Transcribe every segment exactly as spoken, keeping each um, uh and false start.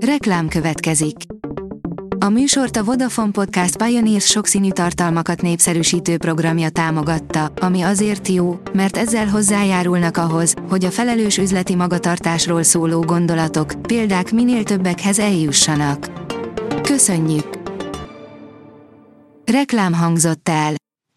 Reklám következik. A műsort a Vodafone Podcast Pioneers sokszínű tartalmakat népszerűsítő programja támogatta, ami azért jó, mert ezzel hozzájárulnak ahhoz, hogy a felelős üzleti magatartásról szóló gondolatok, példák minél többekhez eljussanak. Köszönjük! Reklám hangzott el.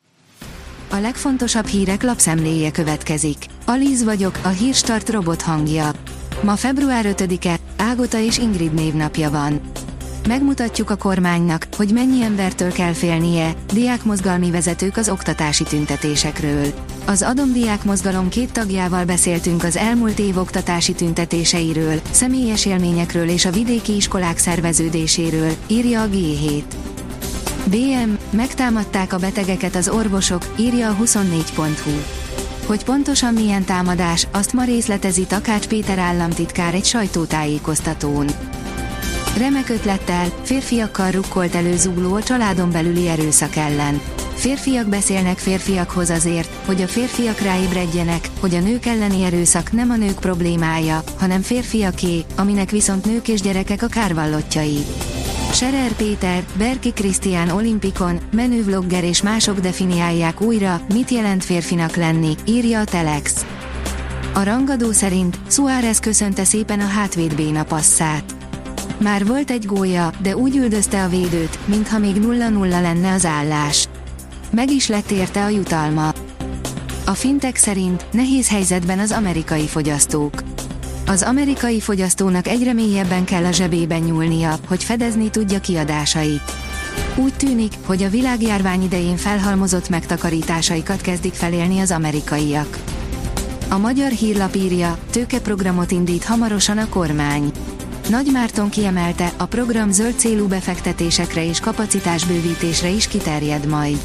A legfontosabb hírek lapszemléje következik. Alíz vagyok, a Hírstart robot hangja. Ma február ötödike, Ágota és Ingrid névnapja van. Megmutatjuk a kormánynak, hogy mennyi embertől kell félnie, diákmozgalmi vezetők az oktatási tüntetésekről. Az Adom diákmozgalom két tagjával beszéltünk az elmúlt év oktatási tüntetéseiről, személyes élményekről és a vidéki iskolák szerveződéséről, írja a gé hét. bé em, megtámadták a betegeket az orvosok, írja a huszonnégy pont hu. Hogy pontosan milyen támadás, azt ma részletezi Takács Péter államtitkár egy sajtótájékoztatón. Remek ötlettel, férfiakkal rukkolt elő Zugló a családon belüli erőszak ellen. Férfiak beszélnek férfiakhoz azért, hogy a férfiak ráébredjenek, hogy a nők elleni erőszak nem a nők problémája, hanem férfiaké, aminek viszont nők és gyerekek a kárvallottjai. Scherer Péter, Berki Krisztián olimpikon, menővlogger és mások definiálják újra, mit jelent férfinak lenni, írja a Telex. A rangadó szerint Suárez köszönte szépen a hátvéd béna passzát. Már volt egy gólja, de úgy üldözte a védőt, mintha még nulla nulla lenne az állás. Meg is lett érte a jutalma. A Fintech szerint nehéz helyzetben az amerikai fogyasztók. Az amerikai fogyasztónak egyre mélyebben kell a zsebében nyúlnia, hogy fedezni tudja kiadásait. Úgy tűnik, hogy a világjárvány idején felhalmozott megtakarításaikat kezdik felélni az amerikaiak. A Magyar Hírlap írja, tőkeprogramot indít hamarosan a kormány. Nagy Márton kiemelte, a program zöld célú befektetésekre és kapacitásbővítésre is kiterjed majd.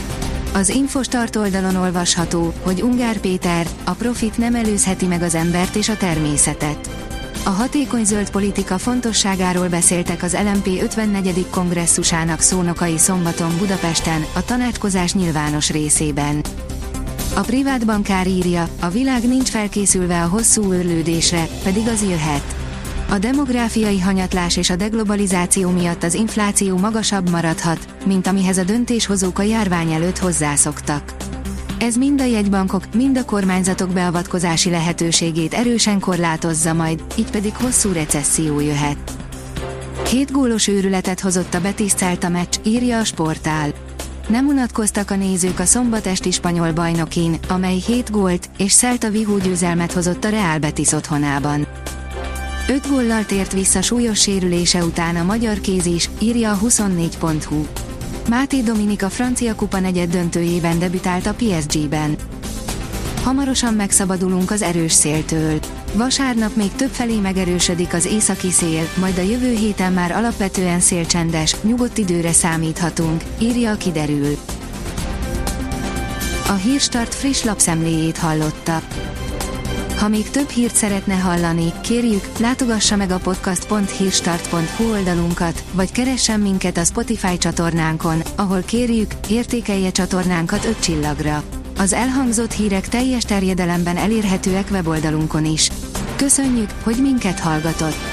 Az Infostart oldalon olvasható, hogy Ungár Péter, a profit nem előzheti meg az embert és a természetet. A hatékony zöld politika fontosságáról beszéltek az el em pé ötvennegyedik kongresszusának szónokai szombaton Budapesten, a tanácskozás nyilvános részében. A privát bankár írja, a világ nincs felkészülve a hosszú őrlődésre, pedig az jöhet. A demográfiai hanyatlás és a deglobalizáció miatt az infláció magasabb maradhat, mint amihez a döntéshozók a járvány előtt hozzászoktak. Ez mind a jegybankok, mind a kormányzatok beavatkozási lehetőségét erősen korlátozza majd, így pedig hosszú recesszió jöhet. Hét gólos őrületet hozott a Betis Celta meccs, írja a Sportál. Nem unatkoztak a nézők a szombat esti spanyol bajnokin, amely hét gólt és Celta vihó győzelmet hozott a Real Betis otthonában. Öt góllal tért vissza súlyos sérülése után a magyar kéz is, írja a huszonnégy pont hu. Máté Dominik a francia kupa negyed döntőjében debütált a pé es gében. Hamarosan megszabadulunk az erős széltől. Vasárnap még többfelé megerősödik az északi szél, majd a jövő héten már alapvetően szélcsendes, nyugodt időre számíthatunk, írja a Kiderül. A Hírstart friss lapszemléjét hallotta. Ha még több hírt szeretne hallani, kérjük, látogassa meg a podcast pont hírstart pont hu oldalunkat, vagy keressen minket a Spotify csatornánkon, ahol kérjük, értékelje csatornánkat öt csillagra. Az elhangzott hírek teljes terjedelemben elérhetőek weboldalunkon is. Köszönjük, hogy minket hallgatott!